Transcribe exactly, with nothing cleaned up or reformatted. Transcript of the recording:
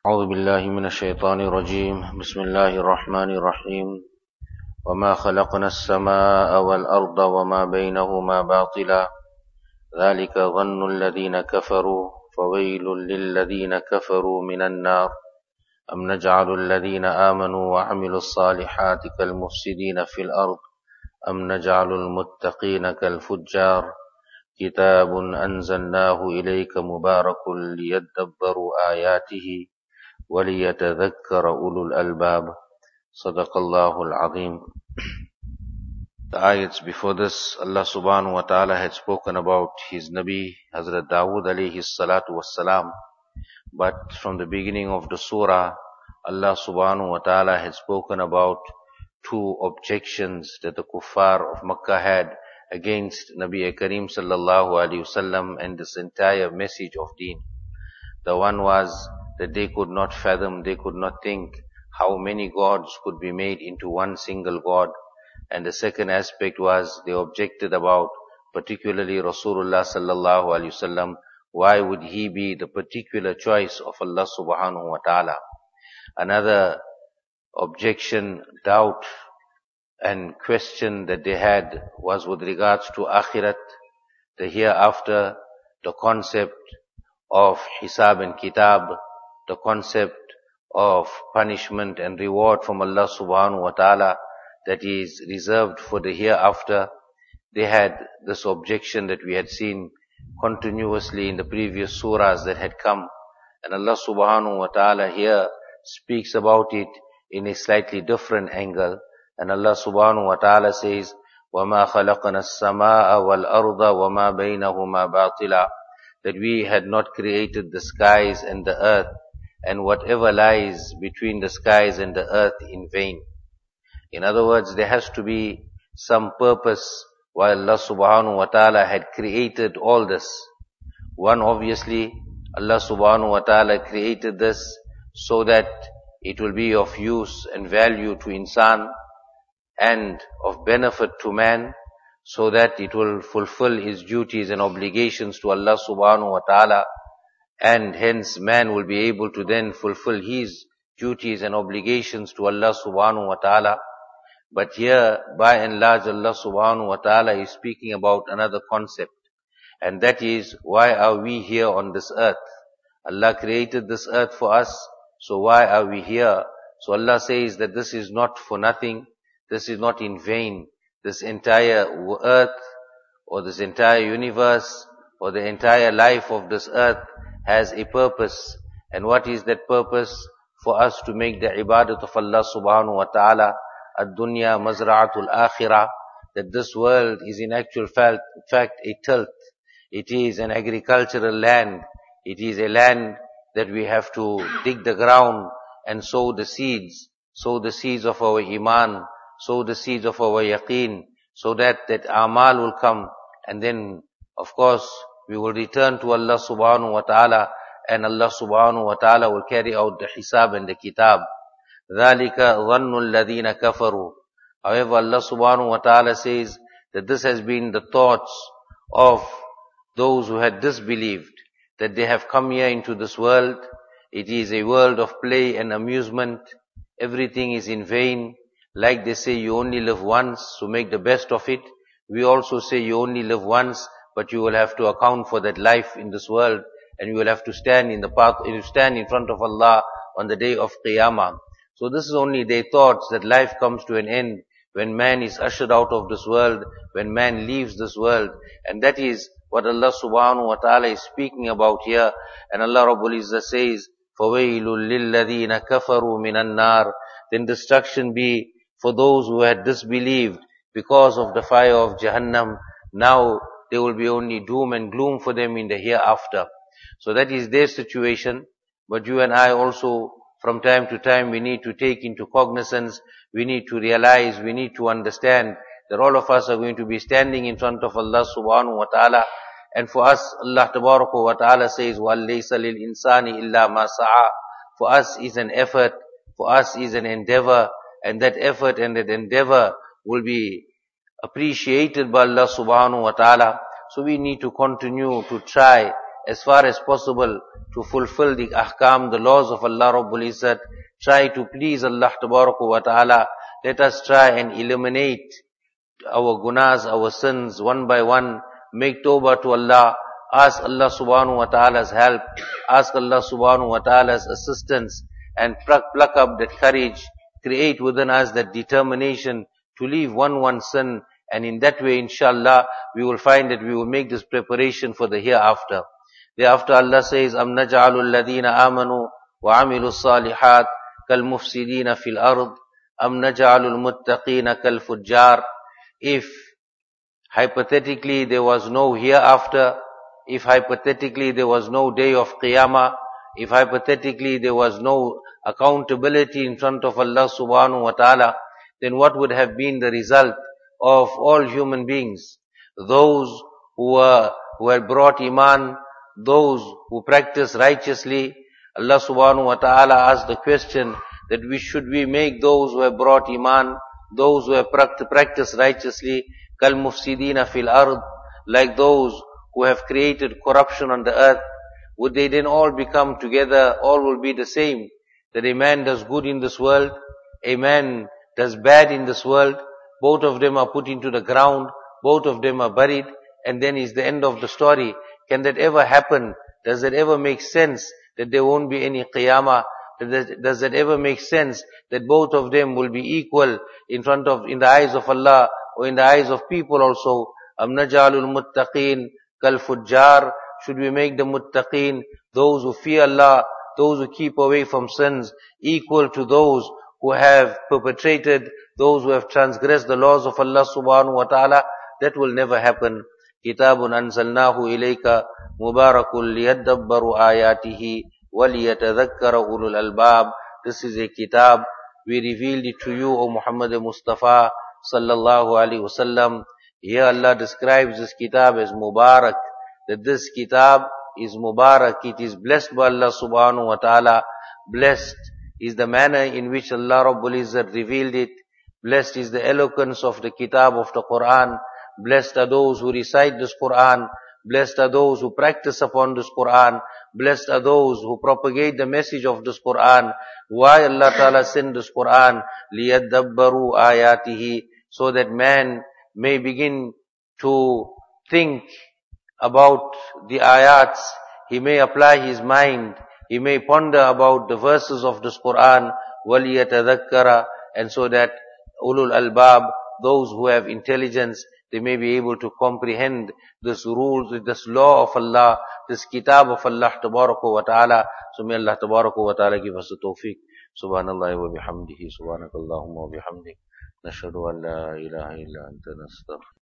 أعوذ بالله من الشيطان الرجيم بسم الله الرحمن الرحيم وما خلقنا السماء والأرض وما بينهما باطلا ذلك ظن الذين كفروا فويل للذين كفروا من النار أم نجعل الذين آمنوا وعملوا الصالحات كالمفسدين في الأرض أم نجعل المتقين كالفجار كتاب أنزلناه إليك مبارك ليدبروا آياته وَلِيَتَذَكَّرَ أُولُو الْأَلْبَابِ صدق الله العظيم. The ayats before this, Allah subhanahu wa ta'ala had spoken about his Nabi, Hazrat Dawood alayhi salatu wassalam. But from the beginning of the surah, Allah subhanahu wa ta'ala had spoken about two objections that the kuffar of Makkah had against Nabi Kareem sallallahu alayhi wasallam and this entire message of deen. The one was that they could not fathom, they could not think how many gods could be made into one single God. And the second aspect was they objected about particularly Rasulullah sallallahu alaihi wasallam. Why would he be the particular choice of Allah subhanahu wa ta'ala? Another objection, doubt and question that they had was with regards to akhirat, the hereafter, the concept of hisab and kitab, the concept of punishment and reward from Allah subhanahu wa ta'ala that is reserved for the hereafter. They had this objection that we had seen continuously in the previous surahs that had come. And Allah subhanahu wa ta'ala here speaks about it in a slightly different angle. And Allah subhanahu wa ta'ala says, وَمَا خَلَقْنَا السَّمَاءَ وَالْأَرْضَ وَمَا بَيْنَهُمَا بَاطِلًا, that we had not created the skies and the earth and whatever lies between the skies and the earth in vain. In other words, there has to be some purpose why Allah subhanahu wa ta'ala had created all this. One, obviously, Allah subhanahu wa ta'ala created this so that it will be of use and value to insan and of benefit to man, so that it will fulfill his duties and obligations to Allah subhanahu wa ta'ala, and hence man will be able to then fulfill his duties and obligations to Allah subhanahu wa ta'ala. But here, by and large, Allah subhanahu wa ta'ala is speaking about another concept, and that is, why are we here on this earth? Allah created this earth for us, so why are we here? So Allah says that this is not for nothing, this is not in vain. This entire earth, or this entire universe, or the entire life of this earth has a purpose. And what is that purpose? For us to make the ibadat of Allah subhanahu wa ta'ala, ad-dunya mazra'atul akhirah, that this world is in actual fact, fact a tilth. It is an agricultural land. It is a land that we have to dig the ground and sow the seeds, sow the seeds of our iman, sow the seeds of our yaqeen, so that that amal will come, and then of course we will return to Allah subhanahu wa ta'ala, and Allah subhanahu wa ta'ala will carry out the hisab and the kitab. ذَلِكَ ظَنُّ الَّذِينَ كَفَرُوا. However, Allah subhanahu wa ta'ala says that this has been the thoughts of those who had disbelieved, that they have come here into this world. It is a world of play and amusement. Everything is in vain. Like they say, you only live once, so make the best of it. We also say you only live once, but you will have to account for that life in this world, and you will have to stand in the path, you stand in front of Allah on the day of Qiyamah. So this is only their thoughts, that life comes to an end when man is ushered out of this world, when man leaves this world. And that is what Allah subhanahu wa ta'ala is speaking about here. And Allah Rabbul Izzah says, فَوَيْلٌ لِلَّذِينَ كَفَرُوا مِنَ النَّارِ. Then destruction be for those who had disbelieved because of the fire of Jahannam. Now there will be only doom and gloom for them in the hereafter. So that is their situation. But you and I also, from time to time, we need to take into cognizance, we need to realize, we need to understand that all of us are going to be standing in front of Allah subhanahu wa ta'ala. And for us, Allah tabaraka wa ta'ala says, وَاللَّيْسَ لِلْإِنسَانِ إِلَّا مَا سَعَى. For us is an effort, for us is an endeavor, and that effort and that endeavor will be appreciated by Allah subhanahu wa ta'ala. So we need to continue to try as far as possible to fulfill the ahkam, the laws of Allah Rabbul Izzat. Try to please Allah Tabaraka wa Ta'ala. Let us try and eliminate our gunas, our sins one by one. Make tawbah to Allah. Ask Allah Subhanahu wa Ta'ala's help. Ask Allah Subhanahu wa Ta'ala's assistance. And pluck, pluck up that courage. Create within us that determination to leave one one sin. And in that way, inshallah, we will find that we will make this preparation for the hereafter. Thereafter Allah says, Am naj'alul ladina amanu wa amilus salihat kal mufsidina fil ard. Am naj'alul muttaqina kal fujjar. If hypothetically there was no hereafter, if hypothetically there was no day of Qiyamah, if hypothetically there was no accountability in front of Allah Subhanahu wa Ta'ala, then what would have been the result of all human beings? Those who were, who had brought Iman, those who practice righteously. Allah Subhanahu wa Ta'ala asked the question that we should we make those who have brought Iman, those who have practiced righteously, kal mufsidina fil ard, like those who have created corruption on the earth. Would they then all become together? All will be the same. That a man does good in this world, a man does bad in this world, both of them are put into the ground, both of them are buried, and then is the end of the story. Can that ever happen? Does that ever make sense that there won't be any qiyamah? Does that ever make sense that both of them will be equal in front of, in the eyes of Allah or in the eyes of people also? Am naj'alul muttaqin kal fujjar. Should we make the muttaqin, those who fear Allah, those who keep away from sins, equal to those who have perpetrated, those who have transgressed the laws of Allah Subhanahu wa Ta'ala? That will never happen. Kitabun anzalnahu ilayka mubarakun liyadabbaru ayatihi waliyatadhakkara ulul albab. This is a kitab. We revealed it to you, O Muhammad Mustafa sallallahu alaihi wasallam. Here Allah describes this kitab as Mubarak. That this kitab is Mubarak. It is blessed by Allah Subhanahu wa Ta'ala. Blessed is the manner in which Allah Rabbul Izzat revealed it. Blessed is the eloquence of the kitab of the Quran. Blessed are those who recite this Quran. Blessed are those who practice upon this Quran. Blessed are those who propagate the message of this Quran. Why Allah Ta'ala sent this Quran? لِيَدَّبَّرُوا آيَاتِهِ. So that man may begin to think about the ayats. He may apply his mind. He may ponder about the verses of this Quran. وَلِيَتَذَكَّرَ. And so that ulul albab, those who have intelligence, they may be able to comprehend this rules, this law of Allah, this kitab of Allah Tabaraka wa Ta'ala. So may Allah Tabaraka wa Ta'ala give us the tawfiq. Subhanallah wa bihamdihi. Subhanakallahumma wa bihamdik. Nashhadu an la ilaha illa anta nastaghfiruka.